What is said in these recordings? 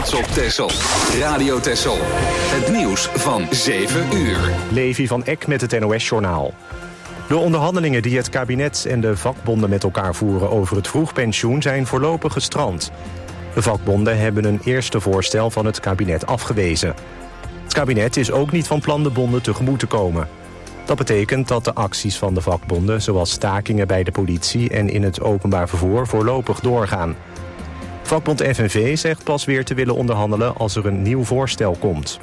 trots op Texel. Radio Texel. Het nieuws van 7 uur. Levi van Eck met het NOS-journaal. De onderhandelingen die het kabinet en de vakbonden met elkaar voeren over het vroegpensioen zijn voorlopig gestrand. De vakbonden hebben een eerste voorstel van het kabinet afgewezen. Het kabinet is ook niet van plan de bonden tegemoet te komen. Dat betekent dat de acties van de vakbonden, zoals stakingen bij de politie en in het openbaar vervoer, voorlopig doorgaan. Vakbond FNV zegt pas weer te willen onderhandelen als er een nieuw voorstel komt.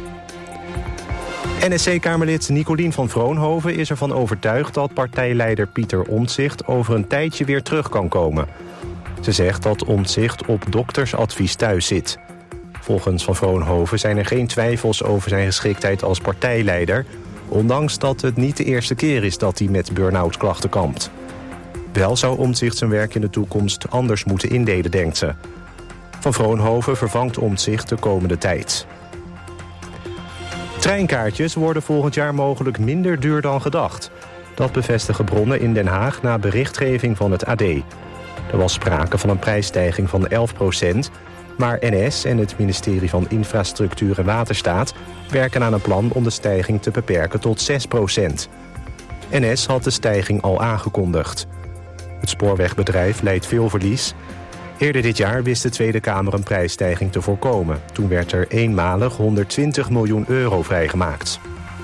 NSC-kamerlid Nicolien van Vroonhoven is ervan overtuigd dat partijleider Pieter Omtzigt over een tijdje weer terug kan komen. Ze zegt dat Omtzigt op doktersadvies thuis zit. Volgens Van Vroonhoven zijn er geen twijfels over zijn geschiktheid als partijleider, ondanks dat het niet de eerste keer is dat hij met burn-out klachten kampt. Wel zou Omtzigt zijn werk in de toekomst anders moeten indelen, denkt ze. Van Vroonhoven vervangt Omtzigt de komende tijd. Treinkaartjes worden volgend jaar mogelijk minder duur dan gedacht. Dat bevestigen bronnen in Den Haag na berichtgeving van het AD. Er was sprake van een prijsstijging van 11%... maar NS en het ministerie van Infrastructuur en Waterstaat werken aan een plan om de stijging te beperken tot 6%. NS had de stijging al aangekondigd. Het spoorwegbedrijf leidt veel verlies. Eerder dit jaar wist de Tweede Kamer een prijsstijging te voorkomen. Toen werd er eenmalig 120 miljoen euro vrijgemaakt.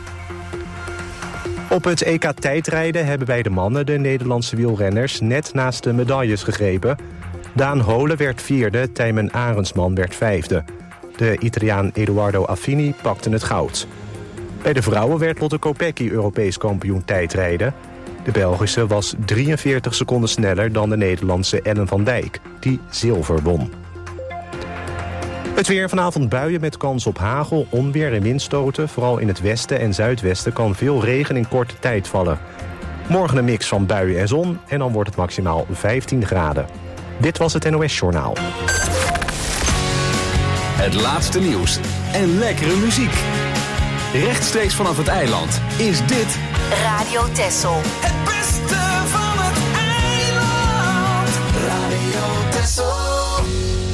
Op het EK tijdrijden hebben bij de mannen de Nederlandse wielrenners net naast de medailles gegrepen. Daan Holen werd vierde, Tijmen Arendsman werd vijfde. De Italiaan Edoardo Affini pakte het goud. Bij de vrouwen werd Lotte Kopecky Europees kampioen tijdrijden. De Belgische was 43 seconden sneller dan de Nederlandse Ellen van Dijk, die zilver won. Het weer: vanavond buien met kans op hagel, onweer en windstoten. Vooral in het westen en zuidwesten kan veel regen in korte tijd vallen. Morgen een mix van buien en zon en dan wordt het maximaal 15 graden. Dit was het NOS-journaal. Het laatste nieuws en lekkere muziek. Rechtstreeks vanaf het eiland is dit Radio Texel. Het beste van het eiland. Radio Texel.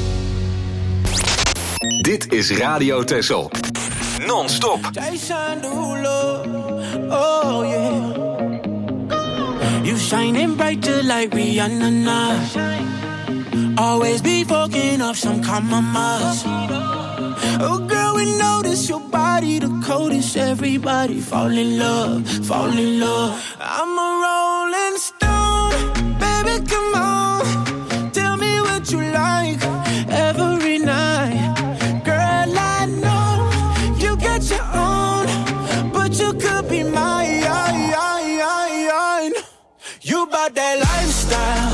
Dit is Radio Texel. Non-stop. Jason Derulo. Oh yeah. You shining brighter like Rihanna now. Always be fucking up some compromise. Oh girl, we notice your body the coldest. Everybody fall in love, fall in love. I'm a rolling stone, baby, come on. Tell me what you like every night. Girl, I know you got your own, but you could be mine. You bout that lifestyle.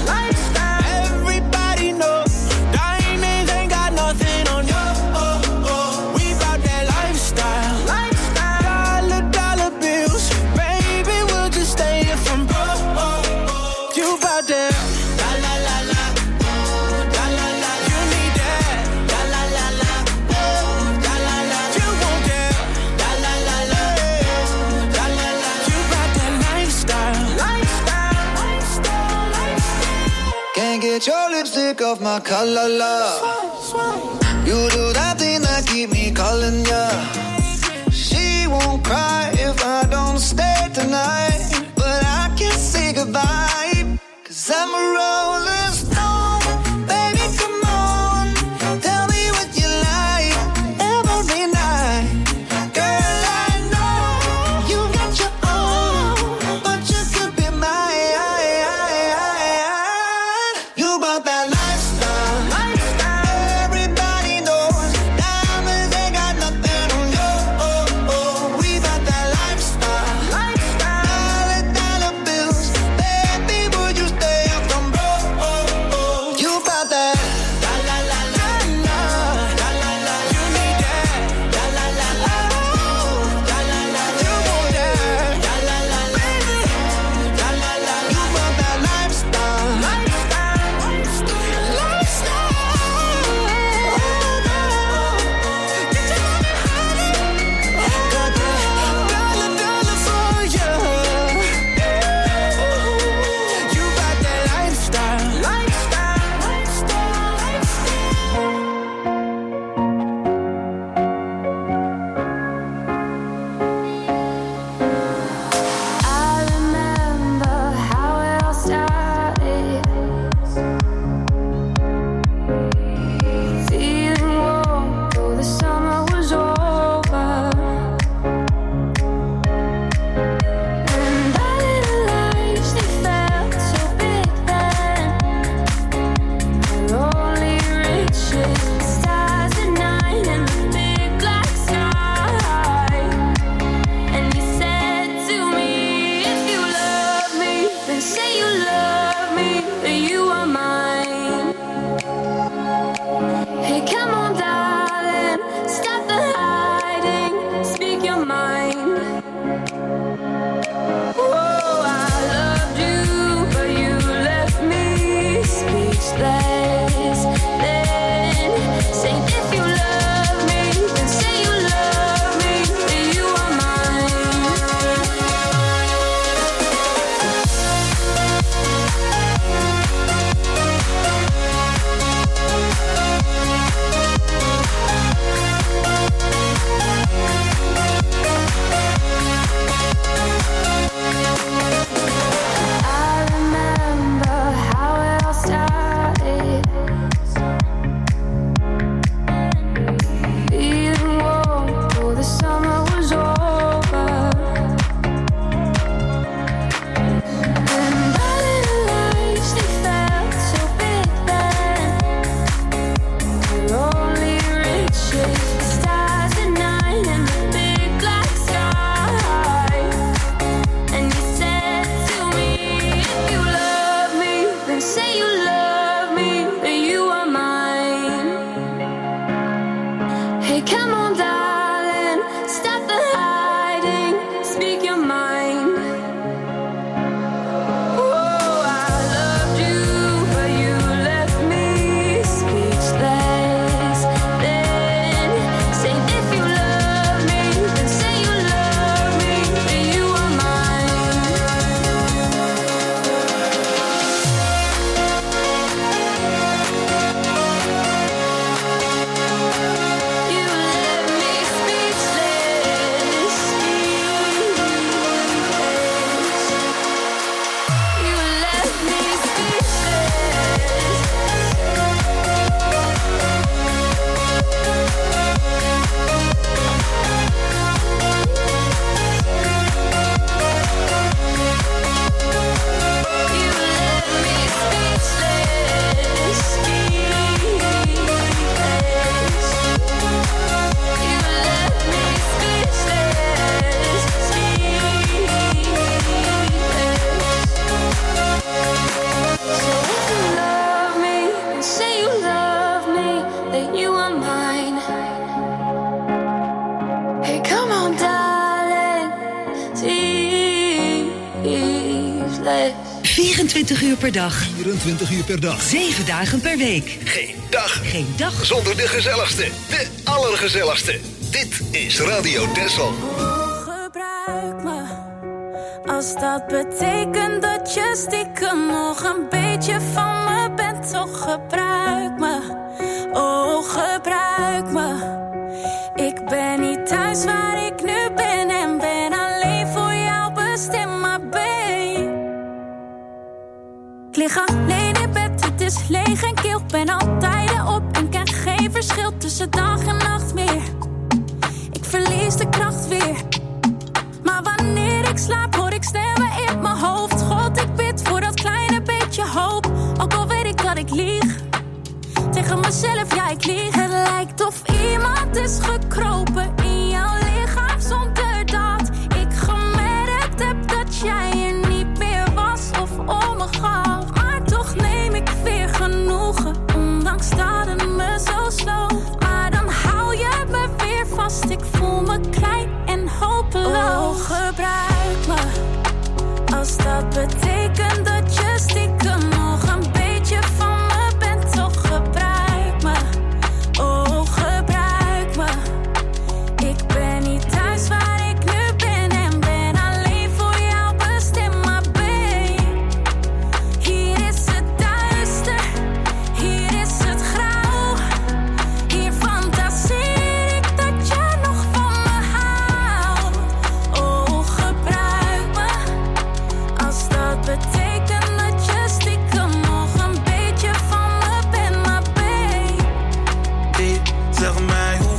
Get your lipstick off my collar, love. You do that thing that keep me calling ya. She won't cry if I don't stay tonight, but I can't say goodbye, 'cause I'm a rolling stone. Baby, come on, tell me what you like every night. Girl, I know you got your own, but you could be mine. You about that lifestyle. Everybody knows diamonds ain't got nothing on you. We about that Hey, come on, darling, stop the hiding, speak your mind. Oh, I loved you, but you left me speechless. Then say if you love me, then say you love me, then you are mine. You left me speechless, You left me speechless. You left me speechless, You left me speechless, So if you love me, then say you love me, that you are mine. Hey, come on, darling, speechless. 24 uur per dag, 24 uur per dag. 7 dagen per week. Geen dag Geen dag zonder de gezelligste, de allergezelligste. Dit is Radio Texel. Gebruik me, als dat betekent dat je stiekem nog een beetje van me bent, toch gebruik me. Oh, gebruik me. Ik ben niet thuis waar ik nu ben en ben alleen voor jou bestemd, maar babe. Ik lig alleen in bed, het is leeg en kil. Ben altijd op en ken geen verschil tussen dag en nacht meer. Ik verlies de kracht weer. Maar wanneer ik slaap hoor ik stemmen in mijn hoofd. God, ik bid voor dat kleine beetje hoop. Ook al weet ik dat ik lieg. Tegen mezelf, ja ik lieg. Het lijkt of iemand is gekropen in jouw lichaam zonder dat ik gemerkt heb dat jij er niet meer was of om me gaf. Maar toch neem ik weer genoegen, ondanks dat het me zo sloot. Maar dan hou je me weer vast, ik voel me klein en hopeloos. Oh, gebruik me, als dat betekent dat je stiekem nog een beetje van me bent, toch gebruik me. Oh, gebruik me. Ik ben niet thuis waar ik nu ben en ben alleen voor jou bestemd, maar babe. Hier is het duister, hier is het grauw. Hier fantaseer ik dat je nog van me houdt. Oh, gebruik me, als dat betekent dat je stiekem nog een beetje van me bent, maar babe. Hey, zeg mij hoe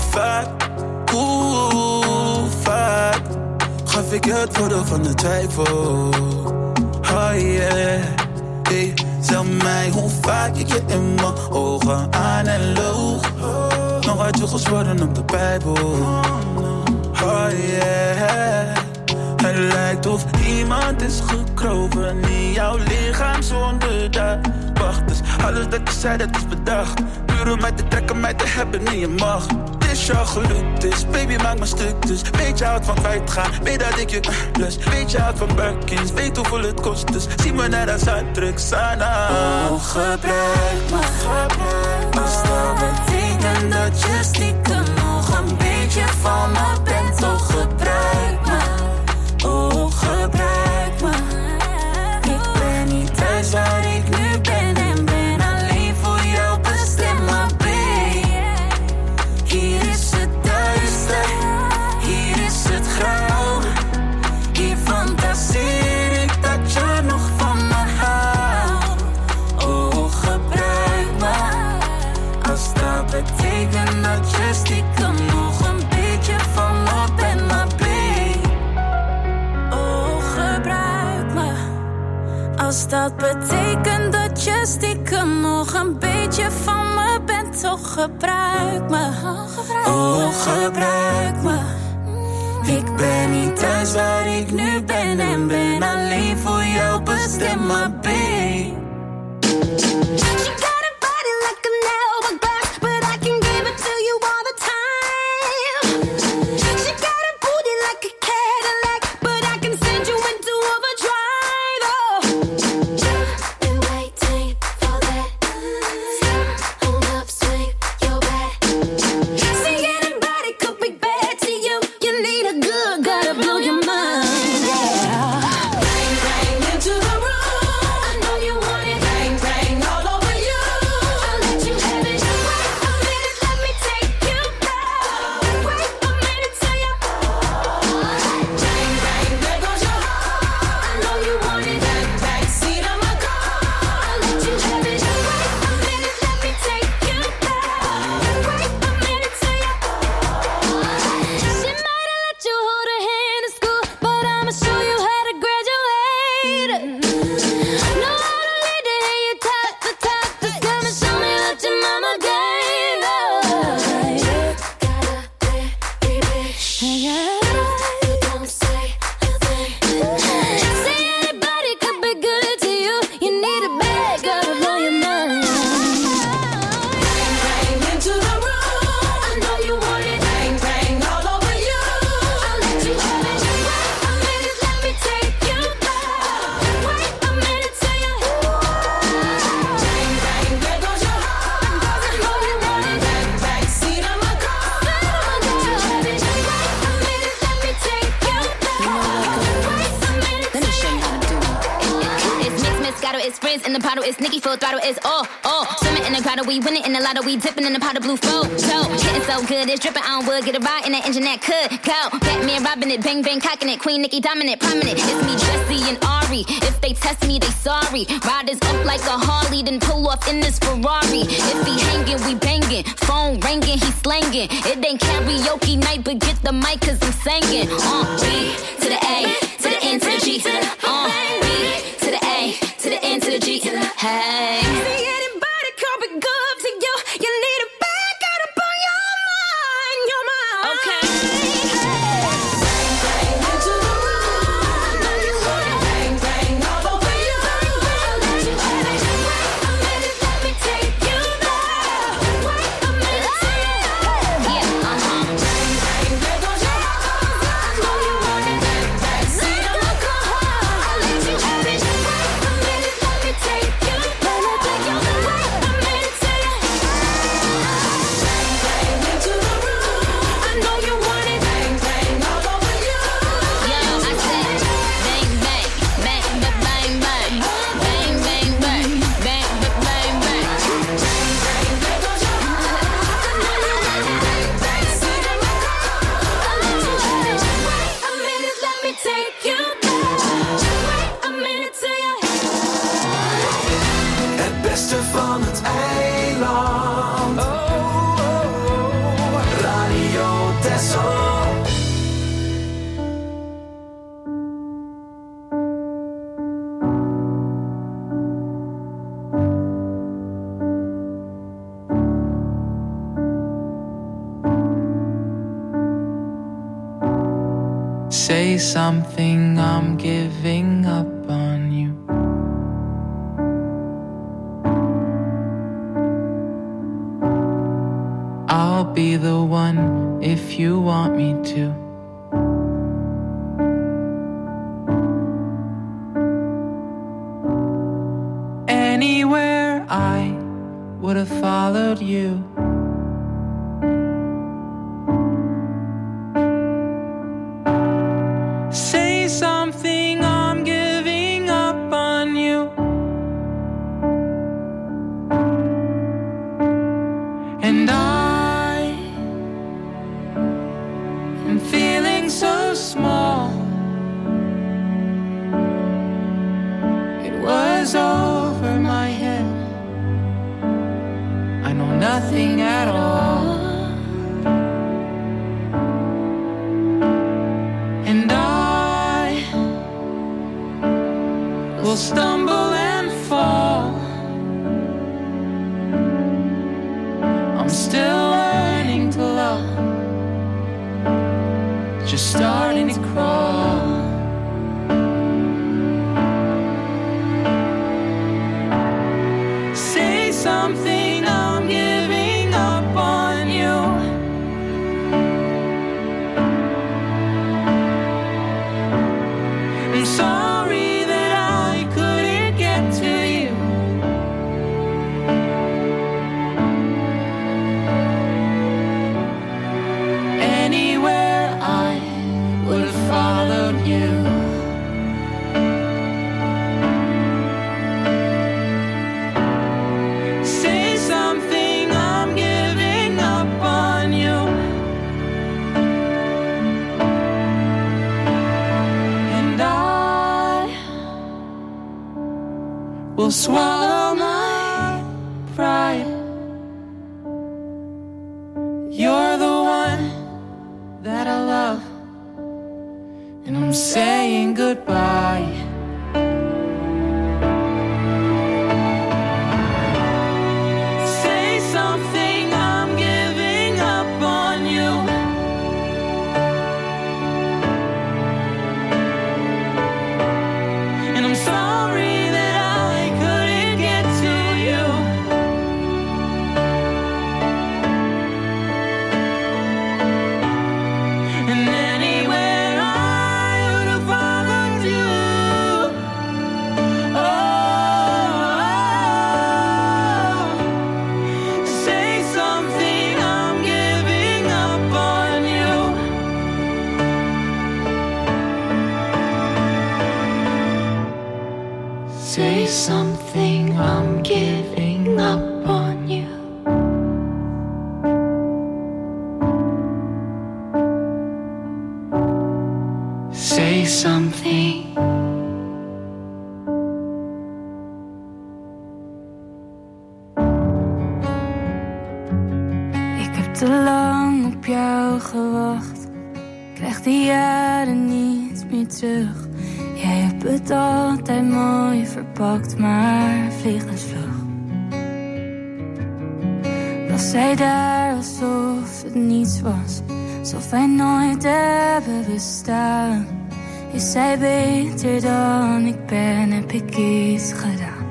vaak gaf ik het voordeel van de twijfel. Oh yeah. Hey, zeg mij hoe vaak ik je in mijn ogen aan en loog. Nog uit je gezworen op de Bijbel. Oh yeah. Het lijkt of iemand is gekropen in jouw lichaam zonder dat. Wacht eens, alles dat je zei dat is bedacht. Puur om mij te trekken, mij te hebben in je macht. Het is jouw geluk, dus baby maak me stuk dus. Weet je houdt van kwijtgaan, weet dat ik je lust. Weet je houdt van Birkins, weet hoeveel het kost dus. Zie me net als uitdrugs aan. Oh, gebruik me, als dat betekent dat je stiekem nog een beetje van me bent, toch gebruik me. Oh, gebruik me. Ik ben niet thuis waar ik nu ben en ben alleen voor jou bestemd, maar babe. Hier is het duister, hier is het grauw. Hier fantaseer ik dat je nog van me houdt. Oh, gebruik me, als dat betekent dat je stiekem nog een beetje van me bent, maar babe. Als dat betekent dat je stiekem nog een beetje van me bent, toch gebruik me. Oh, gebruik me. Ik ben niet thuis waar ik nu ben en ben alleen voor jou bestemd, maar babe. You got a body like an hourglass, but I can give it to you all the time. the bottle, it's Nicki full throttle, it's swimming in the grotto, we winning in the lotto, we dipping in the pot of blue flow. So, getting so good, it's dripping on wood, get a ride in that engine that could go. Batman robbing it, bang bang cocking it, Queen Nicki dominant, prominent. It's me, Jesse and Ari. If they test me, they sorry. Riders up like a Harley, then pull off in this Ferrari. If he hanging, we banging. Phone ringing, he slanging. It ain't karaoke night, but get the mic 'cause I'm singing. B to the A, to the N to the G. B to the A, to the N to the G. Hey. See anybody come be good to you? You need a back out up on your mind, your mind. Okay. Bang into the room. I know you wanna bang bang all over you. Let you have it. Wait a minute, let me take you there. Wait a minute, Yeah, bang bang, there goes your heart. I know you want it. Bang bang, see the look on her. I'll let you have it. Wait a minute, let me take you there. Wait a minute, say it. Bang bang into the room. I know you want it. Bang bang all over you. Yo, I said bang bang, bang bang bang bang, bang bang bang, bang bang bang. Bang bang, there goes your heart. I know you want it. Bang bang, see the look on her. I'll let you have it. Wait a minute, let me take you there. Wait a minute, say it. Het beste van het eiland. Radio Texel. Say something, I'm giving up on you. I'll be the one if you want me to. Anywhere I would have followed you. Say something, I'm giving up on you. And I am feeling so small. It was over my head. I know nothing at all. And I will stumble and fall. I'm still learning to love, just starting to crawl. Say something, I'm giving up on you. I'm sorry that I couldn't get to you. Anywhere I would have followed you. Say something, I'm giving up on you. And I will swallow my pride. You're the one that I love, and I'm saying goodbye. Say something, I'm giving up on you. And I'm sorry that I couldn't get to you. And anywhere I would have followed you. something. Ik heb te lang op jou gewacht. Krijg die jaren niet meer terug. Jij hebt het altijd mooi verpakt, maar vliegensvlug. Was zij daar alsof het niets was, alsof wij nooit hebben bestaan. Is zij beter dan ik ben, heb ik iets gedaan.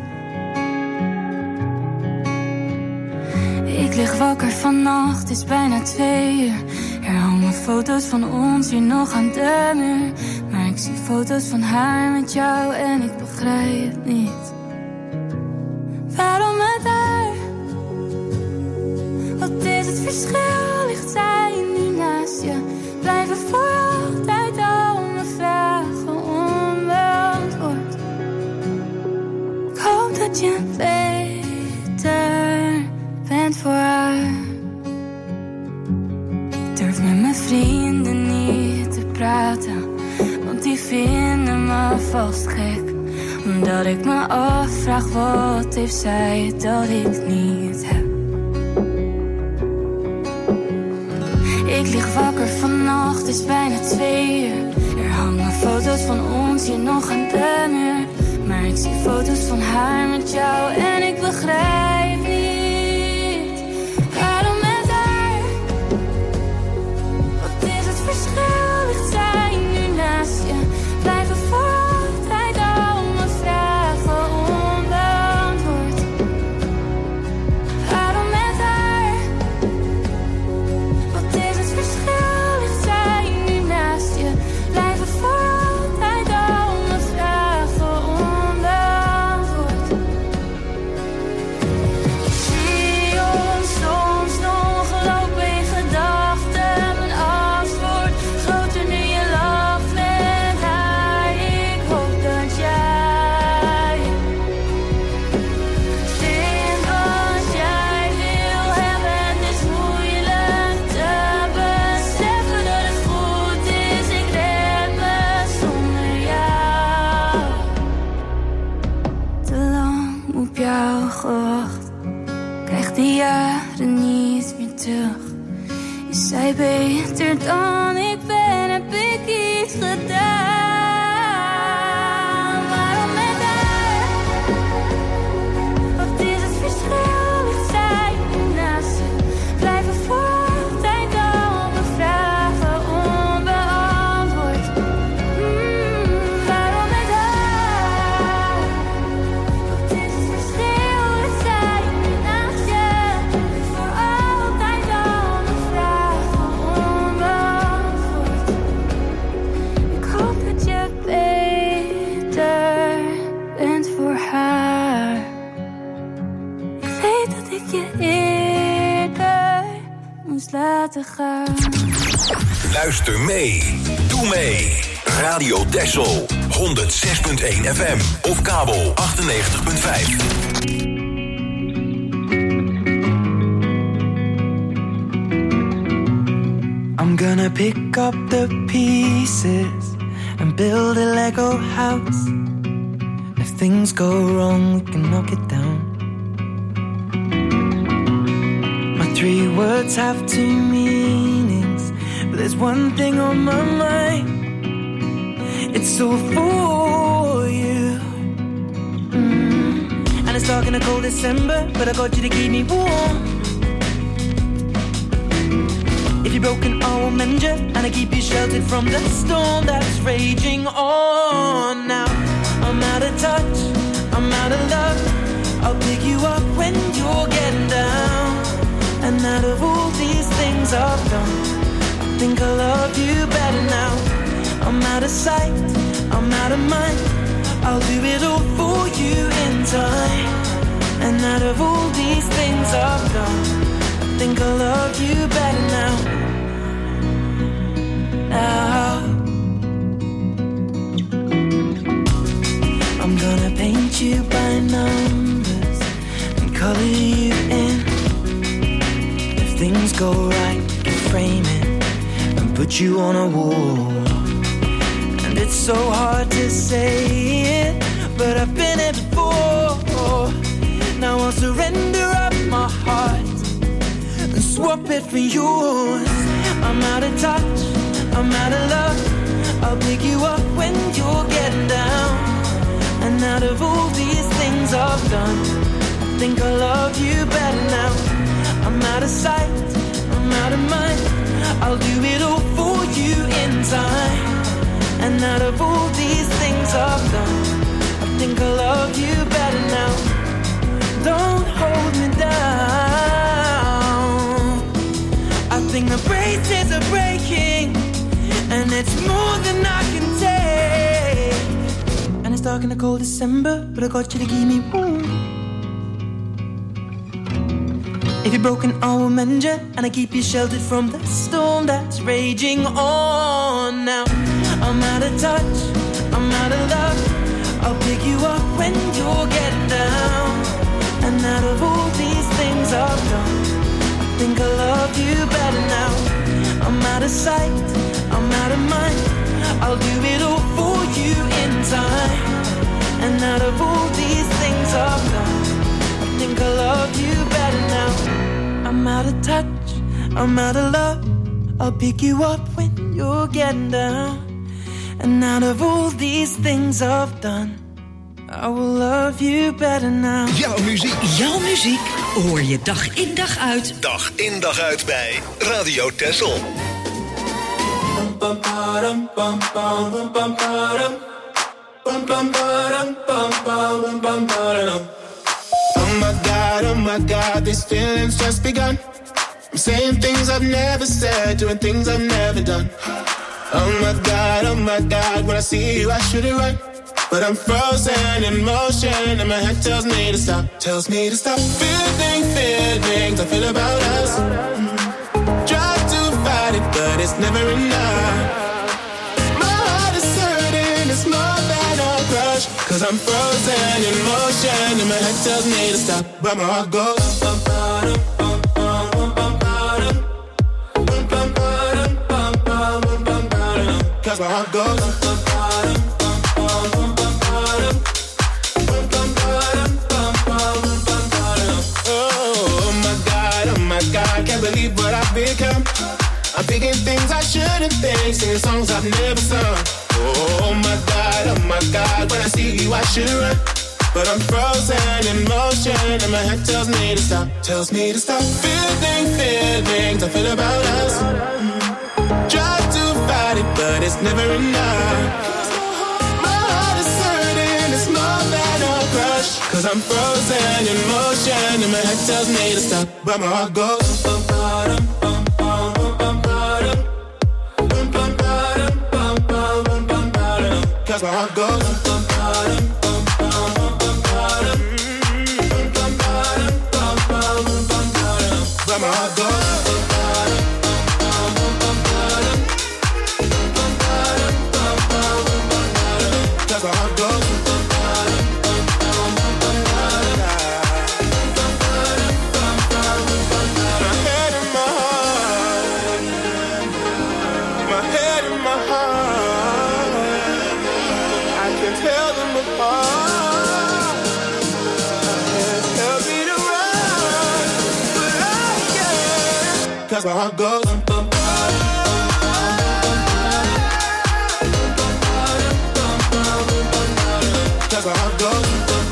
Ik lig wakker vannacht, het is bijna 2 uur. Er hangen foto's van ons hier nog aan de muur. Maar ik zie foto's van haar met jou en ik begrijp niet waarom met haar. Wat is het verschil, ligt zij nu naast je? Blijven voor altijd al mijn vragen onbeantwoord. Ik hoop dat je beter bent voor haar. Ik durf met mijn vrienden niet te praten, want die vinden me vast gek. Omdat ik me afvraag, wat heeft zij dat ik niet heb. Ik lig wakker vannacht, het is bijna 2 uur. Er hangen foto's van ons hier nog aan de muur. Maar ik zie foto's van haar met jou en ik begrijp niet waarom met haar. Wat is het verschil, ligt zij nu naast je? Blijven voor altijd al mijn vragen onbeantwoord. Waarom met haar? Wat is het verschil, ligt zij nu naast je? Blijven voor altijd al mijn vragen onbeantwoord. Ik zie ons soms nog lopen in gedachten. Mijn angst wordt groter nu je lacht met haar. Ik hoop dat jij vindt wat jij wil hebben. Het is moeilijk te beseffen dat het goed is. Ik red me zonder jou. Te lang op jou gewacht, krijg die jaren niet meer terug. Is zij beter dan ik ben, heb ik iets gedaan. Waarom met haar? Wat is het verschil, ligt zij nu naast je? Blijven voor altijd al mijn vragen onbeantwoord. Waarom met haar? Wat is het verschil, ligt zij nu naast je? Voor altijd al mijn vragen onbeantwoord. Ik hoop dat je beter bent voor haar. Ik weet dat ik je eerder moest laten gaan. Luister mee. Doe mee. Radio Texel 106.1 FM of kabel 98.5. I'm gonna pick up the pieces and build a Lego house. If things go wrong, we can knock it down. My 3 words have 2 meanings, but there's one thing on my mind. It's all for you. And it's dark in a cold December, but I got you to keep me warm. If you're broken, I will mend you, and I keep you sheltered from the storm that's raging on. Now I'm out of touch, I'm out of love. I'll pick you up when you're getting down. And out of all these things I've done, I think I love you better now. I'm out of sight, I'm out of mind. I'll do it all for you in time. And out of all these things I've done, I think I love you better now. Now I'm gonna paint you by numbers and color you in. If things go right, we can frame it and put you on a wall. And it's so hard to say it, but I've been it before. Now I'll surrender up my heart and swap it for yours. I'm out of touch, I'm out of love. I'll pick you up when you're getting down. And out of all these things I've done, I think I love you better now. I'm out of sight, I'm out of mind. I'll do it all for you in time. And out of all these things I've done, I think I love you better now. Don't hold me down. I think the braces are breaking, and it's more than I can take. And it's dark in the cold December, but I got you to keep me warm. If you're broken, I will mend you, and I keep you sheltered from the storm that's raging on. Now I'm out of touch, I'm out of love. I'll pick you up when you're getting down. And out of all these things I've done, I think I love you better now. I'm out of sight, I'm out of mind. I'll do it all for you in time. And out of all these things I've done, I think I love you better now. I'm out of touch, I'm out of love. I'll pick you up when you're getting down. And out of all these things I've done, I will love you better now. Jouw muziek. Jouw muziek hoor je dag in dag uit. Dag in dag uit bij Radio Texel. Oh my God, these feelings just begun. I'm saying things I've never said, doing things I've never done. Oh my God, when I see you I should it right. But I'm frozen in motion and my head tells me to stop. Tells me to stop feeling feelings I feel about us. Try to fight it but it's never enough. My heart is hurting, it's more than a crush. Cause I'm frozen in motion and my head tells me to stop. But my heart goes cause my heart goes I can't believe what I've become. I'm thinking things I shouldn't think, singing songs I've never sung. Oh my God, when I see you I should run. But I'm frozen in motion and my head tells me to stop. Tells me to stop feeling feelings I feel about us. Try to fight it but it's never enough. My heart is hurting, it's more than a crush. Cause I'm frozen in motion and my head tells me to stop. But my heart goes cause my heart goes but my heart goes cause my heart goes cause my heart goes cause my heart goes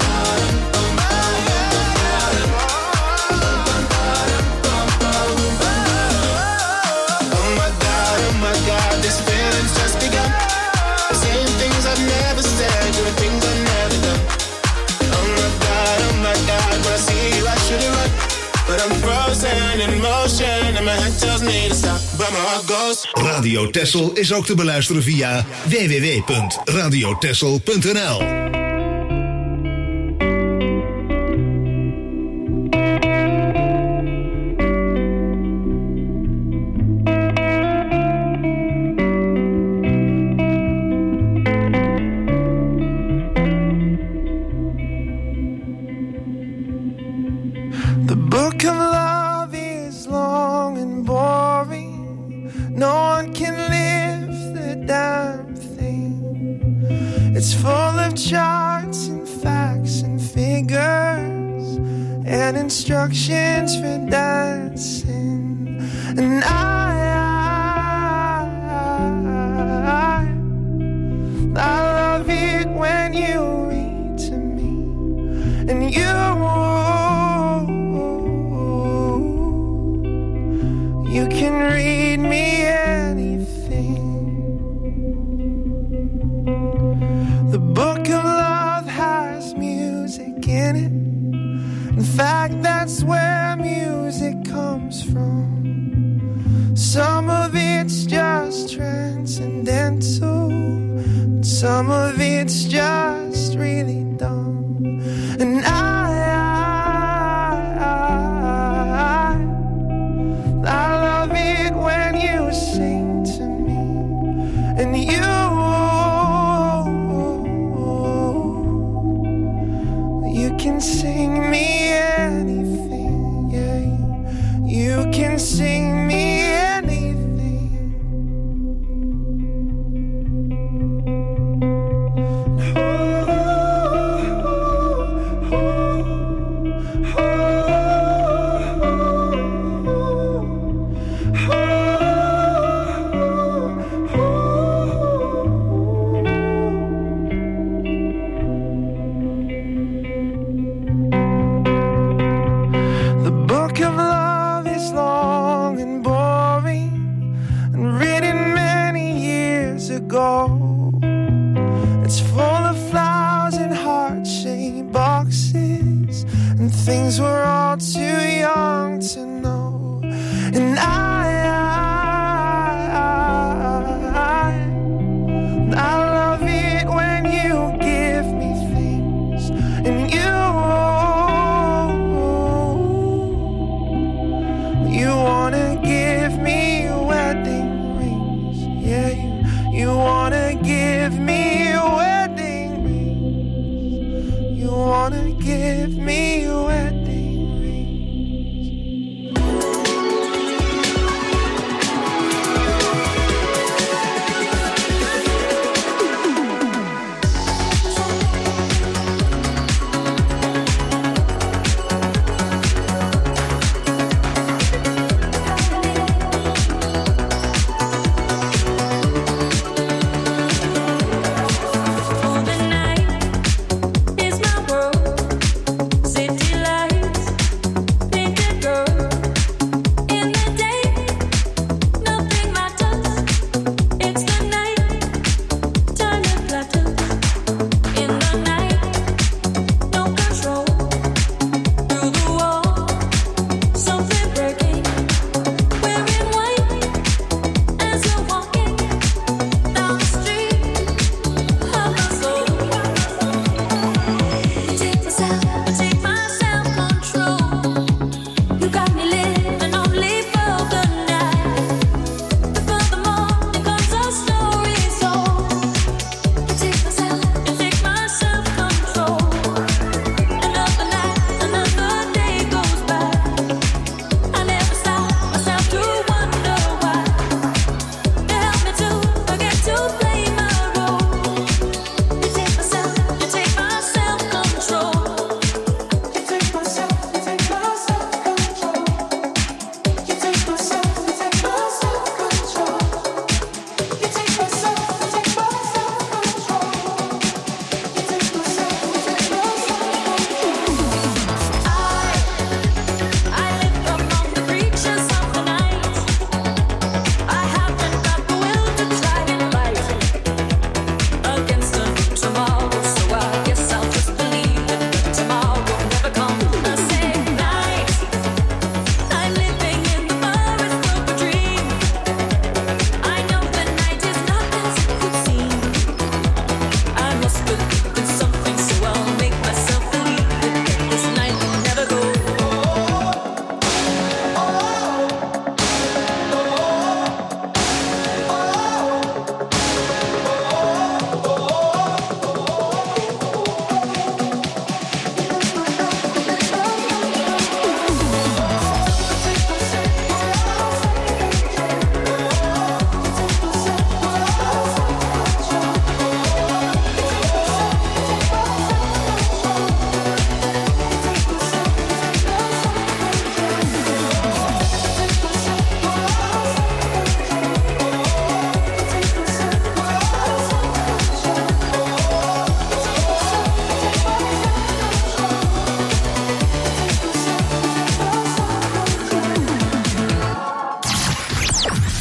oh my God, this feeling's just begun. Saying things I've never said, doing things I've never done. Oh my God, when I see you I should have run. But I'm frozen in motion and my head tells me to stop. But my heart goes. Radio Texel is ook te beluisteren via www.radiotexel.nl. No one can lift the damn thing. It's full of charts and facts and figures and instructions for dancing. And I love it when you read to me, and you can read me anything. The book of love has music in it. In fact, that's where music comes from. Some of it's just transcendental, some of it's just really dumb. And I love it when you sing to me, and you can sing me anything, yeah. You can sing me anything. It's full of flowers and heart-shaped boxes and things we're all too young to know. And I love it when you give me things, and you wanna give me wedding rings, yeah. You wanna give me wedding rings. You wanna give me wedding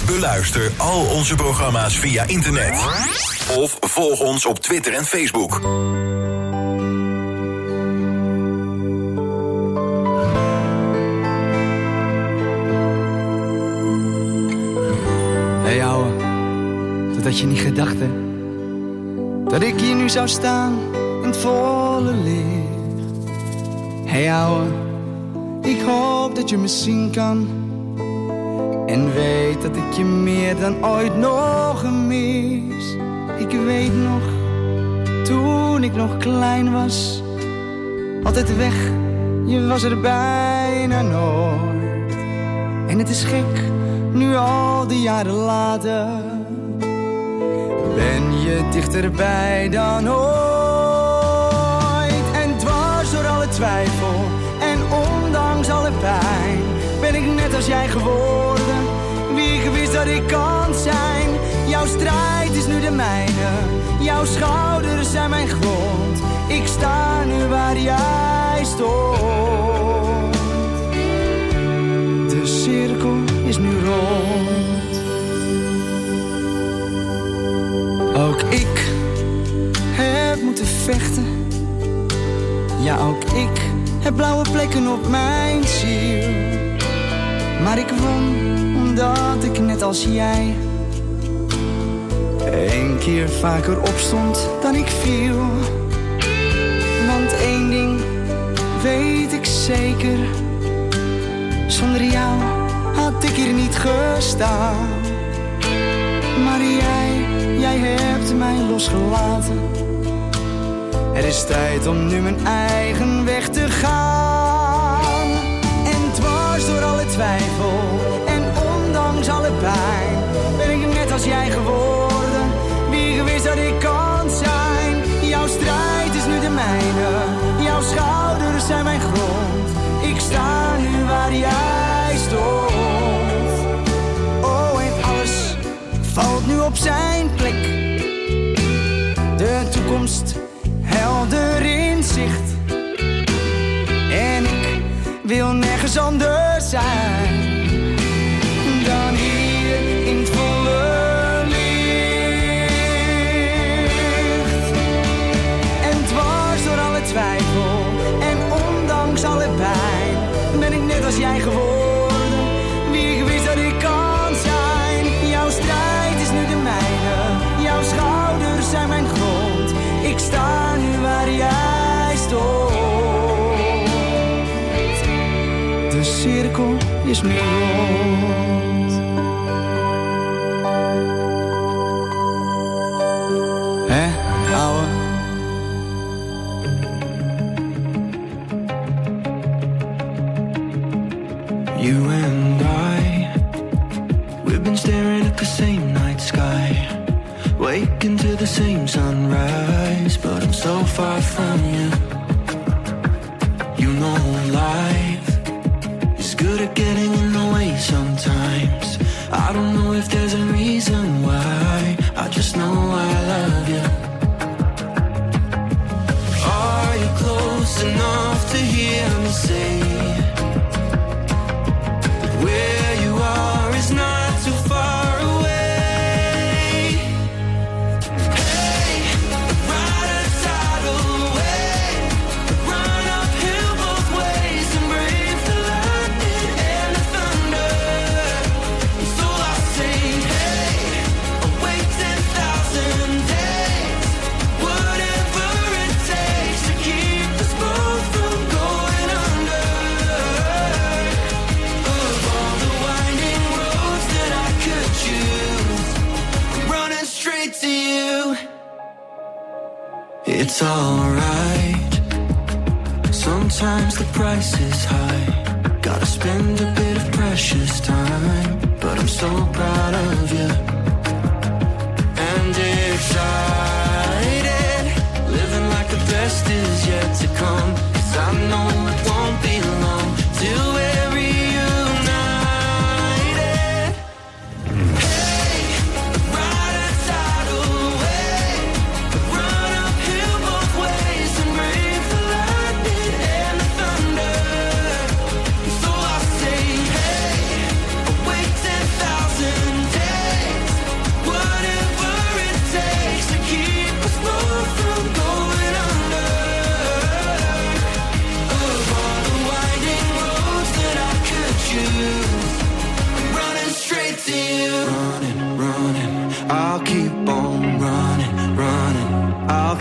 Beluister al onze programma's via internet. Of volg ons op Twitter en Facebook. Hey ouwe, dat had je niet gedacht hè? Dat ik hier nu zou staan in het volle licht. Hey ouwe, ik hoop dat je me zien kan. En weet dat ik je meer dan ooit nog mis. Ik weet nog, toen ik nog klein was. Altijd weg, je was er bijna nooit. En het is gek, nu al die jaren later. Ben je dichterbij dan ooit. En dwars door alle twijfel en ondanks alle pijn. Ben ik net als jij geworden, wie ik wist dat ik kan zijn. Jouw strijd is nu de mijne, jouw schouders zijn mijn grond. Ik sta nu waar jij stond. De cirkel is nu rond. Ook ik heb moeten vechten. Ja, ook ik heb blauwe plekken op mijn ziel. Maar ik won omdat ik net als jij 1 keer vaker opstond dan ik viel. Want 1 ding weet ik zeker. Zonder jou had ik hier niet gestaan. Maar jij hebt mij losgelaten. Er is tijd om nu mijn eigen weg te gaan. En dwars door alle twijfel en ondanks alle pijn ben ik net als jij geworden, wie gewist dat ik kan zijn. Jouw strijd is nu de mijne, jouw schouders zijn mijn grond. Ik sta nu waar jij stond. Oh, en alles valt nu op zijn plek. De toekomst helder in zicht. En ik wil nergens anders zijn dan hier in het volle licht. En dwars door alle twijfel en ondanks alle pijn ben ik net als jij geworden, wie ik wist dat ik kan zijn. Jouw strijd is nu de mijne, jouw schouders zijn mijn grond. Ik sta nu waar jij stond. De cirkel is nu rond. Hè, ouwe? You and I, we've been staring at the same night sky, waking to the same sunrise, but I'm so far from you. You know life is good at getting in the way sometimes. I don't know if there's a reason why, I just know I love you. Are you close enough to hear me say where you are is not too far away? Hey, ride a tidal wave, run uphill both ways and brave the lightning and the thunder. So I say, hey, await 10,000 days, whatever it takes to keep us both from going under. Of all the winding roads that I could choose, I'm running straight to you. It's alright, sometimes the price is high. Gotta spend a bit of precious time, but I'm so proud of you. And excited, living like the best is yet to come. 'Cause I know it won't be long till we're reunited. Hey, ride a tidal wave, run uphill both ways and brave the lightning and the thunder. So I say, hey, await 10,000 days.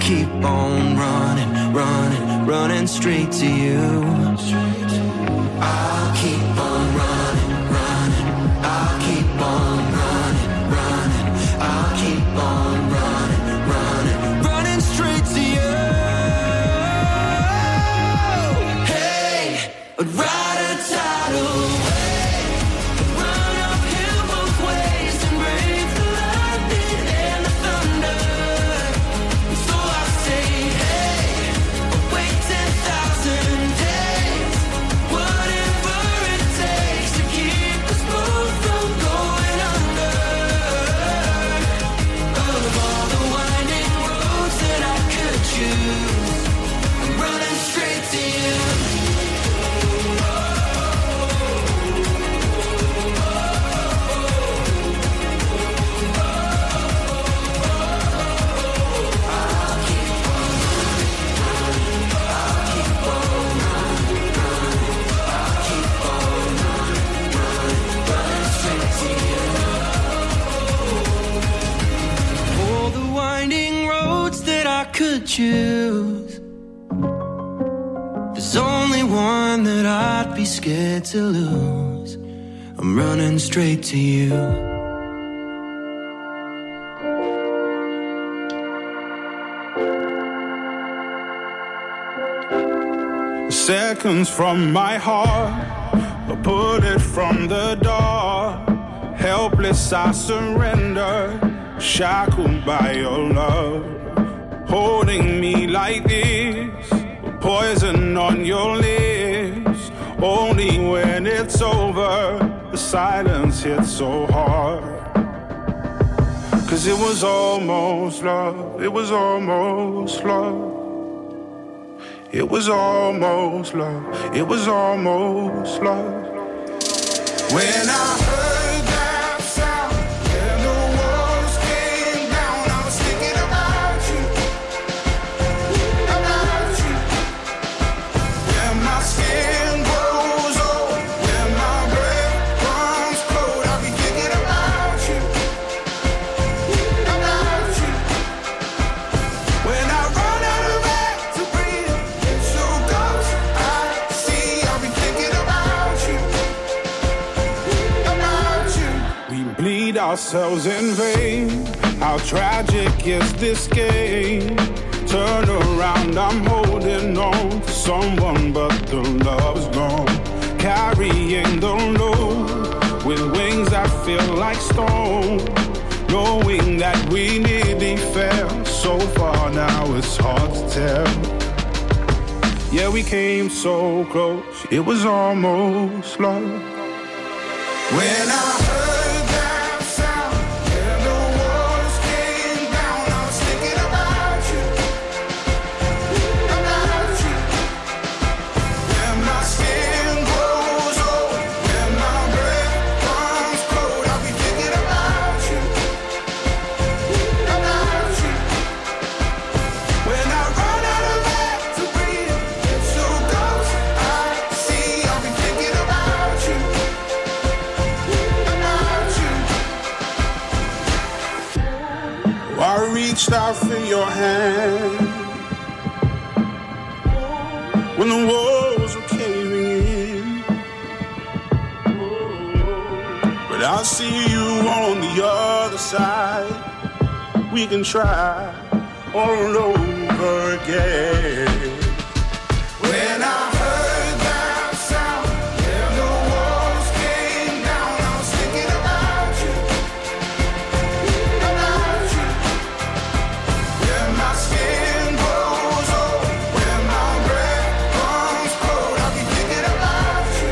keep on running, running, running straight to you. I'll keep on running, running. I'll keep on running, running. I'll keep on running, running, running straight to you. Hey, I'd ride a tidal wave, run uphill both ways and brave the lightning and the thunder. So I say, hey, I'll wait 10,000 days, whatever it takes to keep us both from going under. Of all the winding roads that I could choose, I'm running straight to you. All the winding roads that I could choose, there's only one that I'd be scared to lose. I'm running straight to you. Seconds from my heart, a bullet from the door. Helpless I surrender, shackled by your love. Holding me like this, poison on your lips. Only when it's over, the silence hits so hard. 'Cause it was almost love, it was almost love. It was almost love, it was almost love. When I heard that sound and the walls came down, I was thinking about you, about you. When my skin grows old, when my breath runs cold, I'll be thinking about you, about you. When I run out of air to breathe, so close I see, I'll be thinking about you, about you. We bleed ourselves in vain. How tragic is this game? Turn around, I'm holding on to someone, but the love's gone. Carrying the load with wings that feel like stone. Knowing that we nearly fell so far, now it's hard to tell. Yeah, we came so close, it was almost love. When I heard that sound and the walls came down, I was thinking about you, about you. When my skin grows old, when my breath comes cold, I'll be thinking about you, about you. When I run out of air to breathe, it's so close I see, I'll be thinking about you, about you. I reached out for your hand when the walls were caving in, but I see you on the other side. We can try all over again. When I heard that sound and the walls came down, I was thinking about you, about you. When my skin grows old, when my breath comes cold, I'll be thinking about you,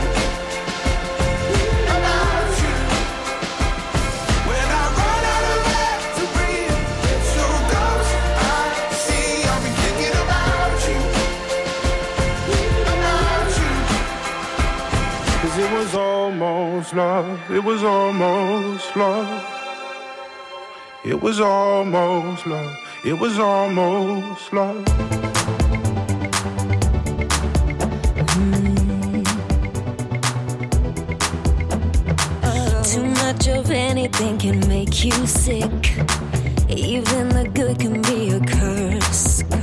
about you. When I run out of air to breathe, it's so close I see, I'll be thinking about you, about you. 'Cause it was almost love, it was almost love. It was almost love, it was almost love. Too much of anything can make you sick. Even the good can be a curse.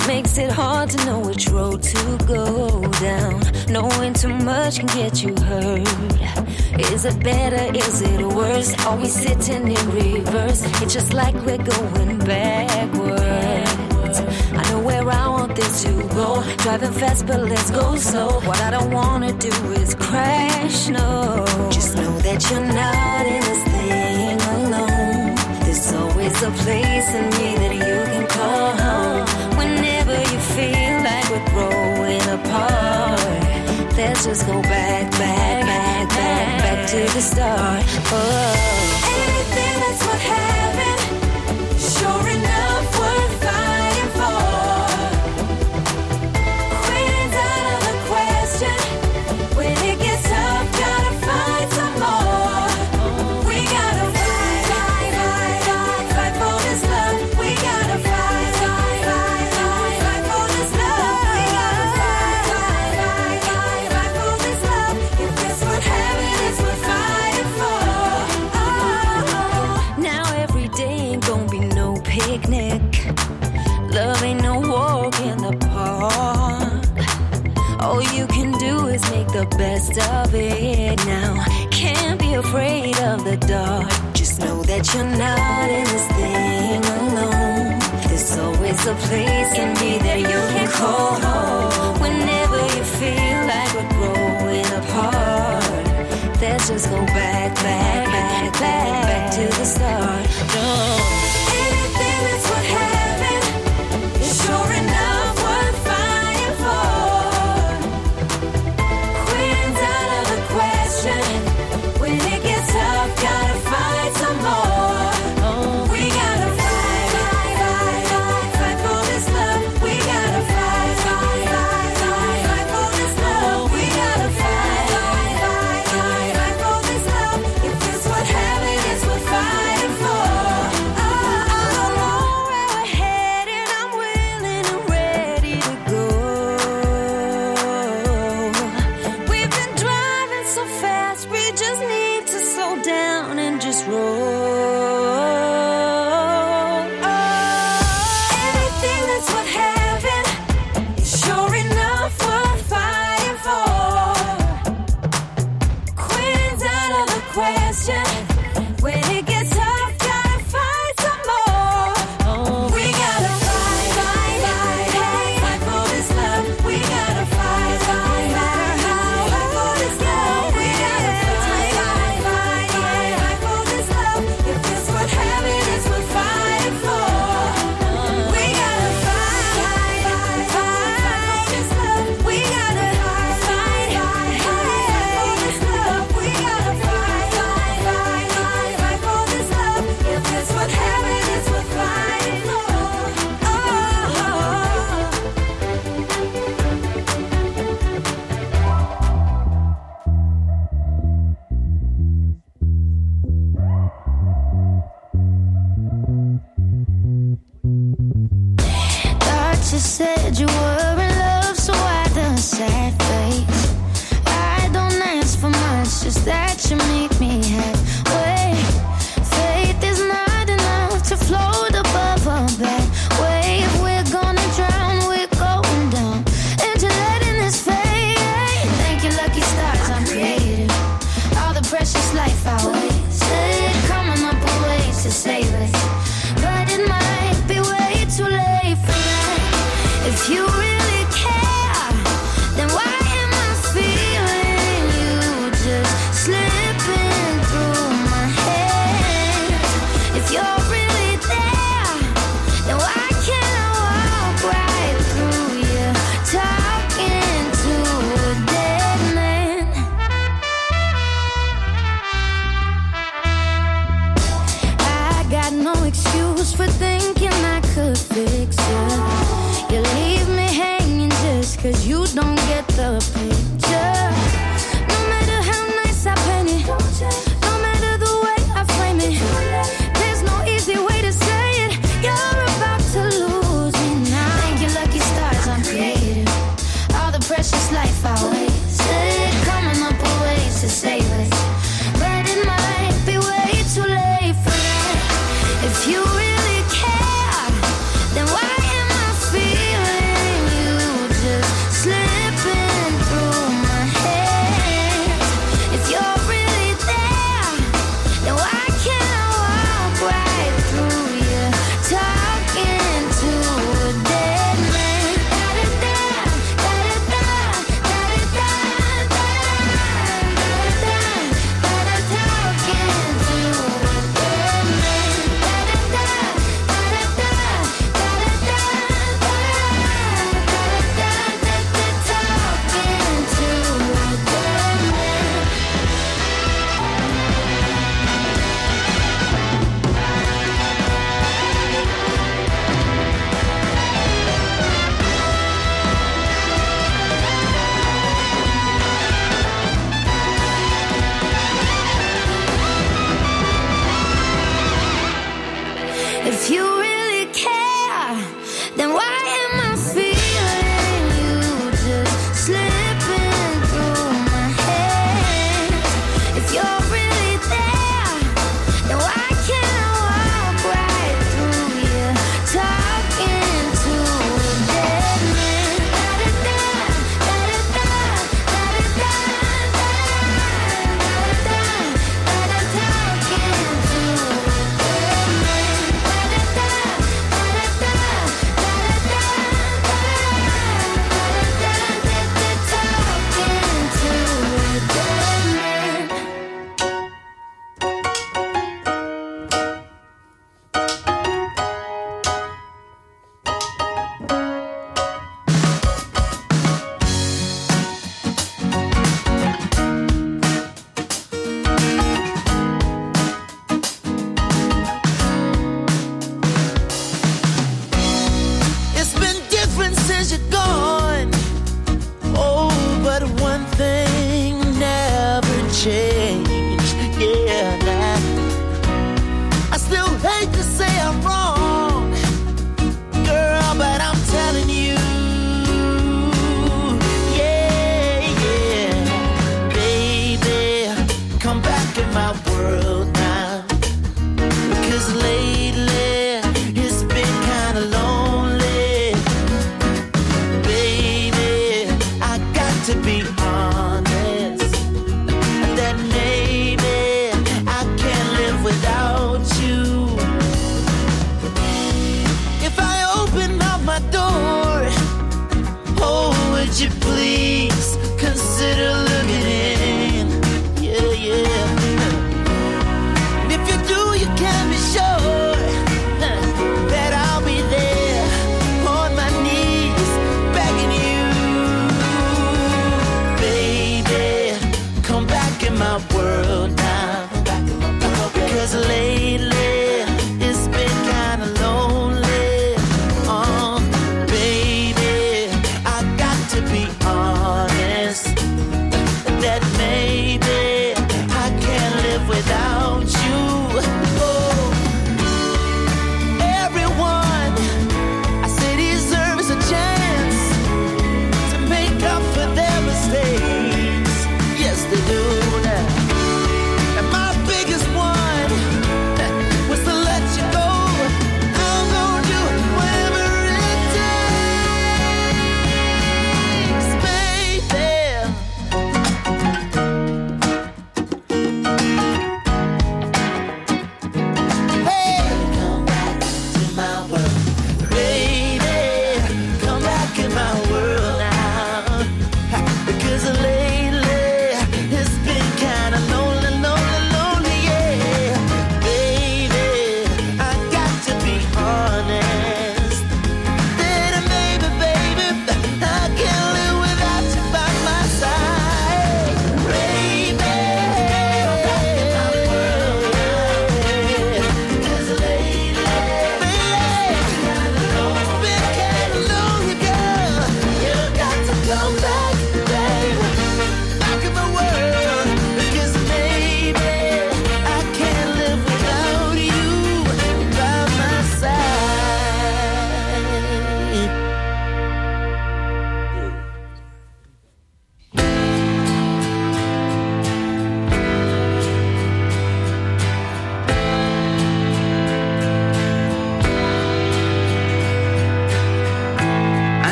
makes it hard to know which road to go down. Knowing too much can get you hurt. Is it better, is it worse? Are we sitting in reverse? It's just like we're going backwards. I know where I want this to go. Driving fast, but let's go slow. What I don't wanna do is crash, no. Just know that you're not in this thing alone. There's always a place in me that you can call home. Whenever you feel like we're growing apart, let's just go back to the start. Oh. Anything that's worth having, sure enough worth fighting for. Quitting's out of the question. When it gets tough, gotta find some more. We gotta fight for this love. We gotta fight for this love. We gotta fight for this love. If it's worth having, it's worth fighting for. Now every day ain't gonna be no picnic. Love ain't no walk in the park. All you can do is make the best of it now. Can't be afraid of the dark. Just know that you're not in this thing alone. There's always a place in me that you can call home. Whenever you feel like we're growing apart, let's just go back to the start. No. Anything that's worth having is sure enough worth fighting for. Quitting's out of the question. When it gets tough, gotta fight some more. We gotta fight for this love. We gotta fight for this love. We gotta fight for this love. If it's worth having, it's worth fighting for. I don't know where we're headed. I'm willing and ready to go. We've been driving so fast, we just need to slow down and just roll. Anything that's worth having is sure enough worth fighting for. Quitting's out of the question. When it gets tough, gotta fight some more. We gotta fight for this love. We gotta fight for this love. We gotta fight for this love. If it's worth having, it's worth fighting for. We gotta fight for this love. We gotta fight for this love. We gotta fight for this love. If it's worth having, it's worth fighting for. Thought you said you were in love, so why the sad face? I don't ask for much, just that you meet me halfway. Faith is not enough to float above a bad wave. We're gonna drown, we're going down, and you're letting this fade. Thank you, lucky stars, I'm creative. All the precious life I wasted, coming up with ways to save it. But it might be way too late for that. If you really care, then why am I feeling you just slipping through my hands? If you're really there, then why can't I walk right through you, talking to a dead man? I got no excuse for thinking I could fix you. You leave me hanging just 'cause you don't get the picture. No matter how nice I paint it, no matter the way I frame it, there's no easy way to say it. You're about to lose me now. Thank you, lucky stars, I'm creative. All the precious life I wasted, coming up with ways to save it. But it might be way too late for that. If you really care, you really care, then why am I feeling you just slipping through my head? If you're really there, then why can't I walk right through you, talking to a dead man?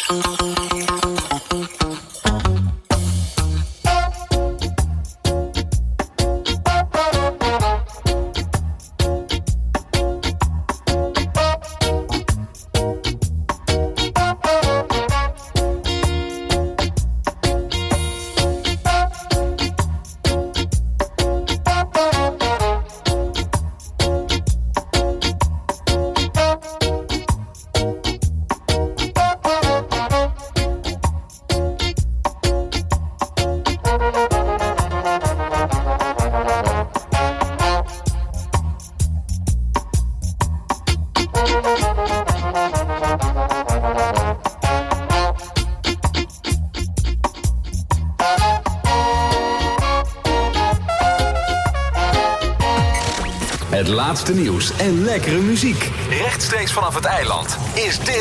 Het laatste nieuws en lekkere muziek. Rechtstreeks vanaf het eiland is dit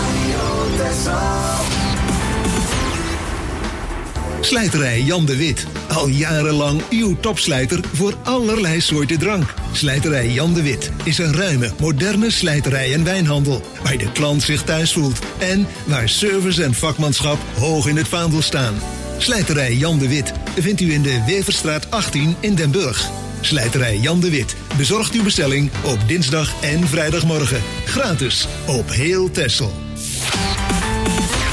Slijterij Jan de Wit. Al jarenlang uw topslijter voor allerlei soorten drank. Slijterij Jan de Wit is een ruime, moderne slijterij en wijnhandel. Waar de klant zich thuis voelt. En waar service en vakmanschap hoog in het vaandel staan. Slijterij Jan de Wit vindt u in de Weverstraat 18 in Den Burg. Slijterij Jan de Wit bezorgt uw bestelling op dinsdag en vrijdagmorgen. Gratis op heel Texel.